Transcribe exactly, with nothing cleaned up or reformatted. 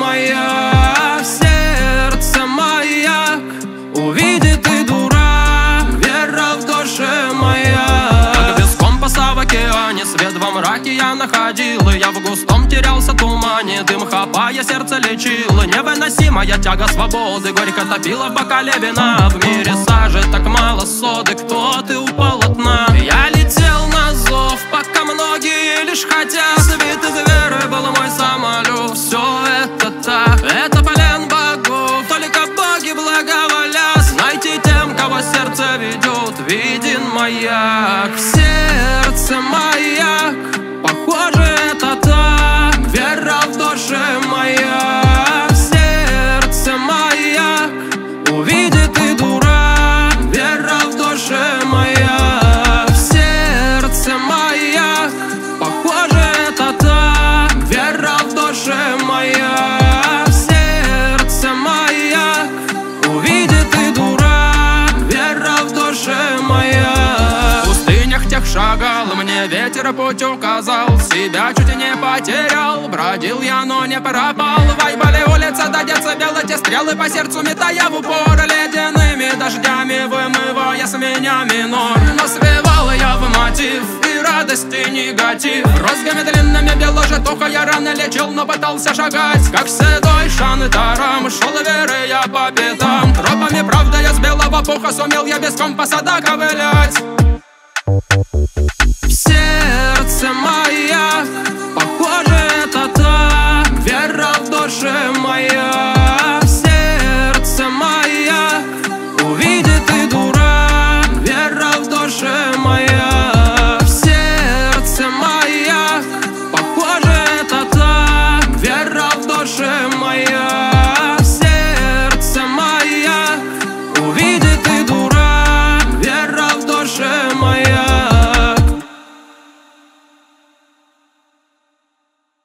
моя, в сердце маяк увидит и дурак, вера в душе моя. Как без компаса в океане, свет во мраке я находил, и я в густом терялся тумане, дым хапая сердце лечил. Невыносимая тяга свободы горько топила в бокале вина. В мире сажи так мало соды, кто ты у полотна? Я летел на зов, пока многие лишь хотят. Свит из веры был мой самолюб. Все это так, это плен богов, только боги благоволят. Знайте тем, кого сердце ведет, виден маяк. В сердце маяк, похоже это так, вера в душе моя. В сердце маяк увидит и дурак, вера в душе моя. В сердце маяк, похоже это так, вера в душе моя. В сердце маяк увидит и дурак, вера в душе моя. В пустынях тех шагал, мне ветер путь указал, себя чуть не потерял, бродил я, но не пропал. Вайбали улица, до деться белые те стрелы по сердцу метая в упор, ледяными дождями вымывая с меня минор. Но свивал я в мотив и радость и негатив, розгами длинными бело житуха я рано лечил, но пытался шагать, как седой шантарам. Шел веры я по пятам, тропами правды я с белого пуха сумел я без компаса доковылять.